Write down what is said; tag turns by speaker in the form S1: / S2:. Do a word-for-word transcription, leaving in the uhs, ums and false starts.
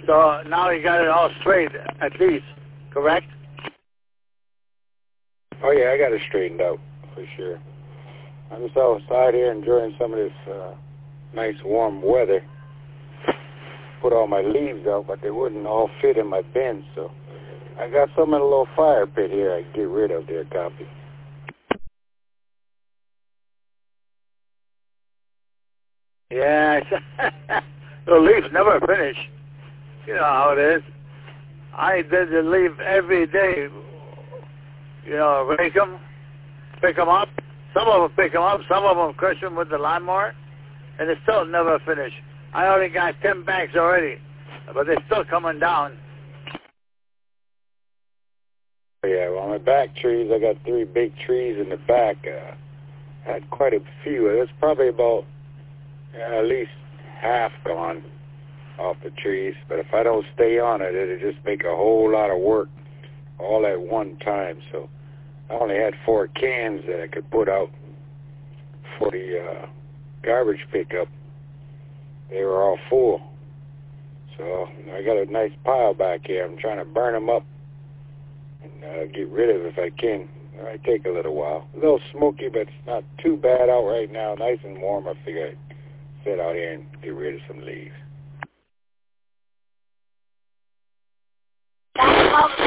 S1: So now you got it all straight, at least, correct?
S2: Oh yeah, I got it straightened out for sure. I'm just outside here enjoying some of this uh, nice warm weather. Put all my leaves out, but they wouldn't all fit in my bin, so I got some in a little fire pit here I can get rid of there, copy.
S1: Yeah, the leaves never finish. You know how it is. I did the leaf every day. You know, rake them, pick them up. Some of them pick them up, some of them crush them with the lawnmower, and they still never finish. I already got ten bags already, but they're still coming down.
S2: Yeah, well, my back trees, I got three big trees in the back. Uh, I had quite a few. It's probably about uh, at least half gone off the trees, but if I don't stay on it, it'll just make a whole lot of work all at one time. So I only had four cans that I could put out for the uh, garbage pickup. They were all full. So I got a nice pile back here. I'm trying to burn them up and uh, get rid of it if I can. It might take a little while. A little smoky, but it's not too bad out right now. Nice and warm. I figure I'd sit out here and get rid of some leaves.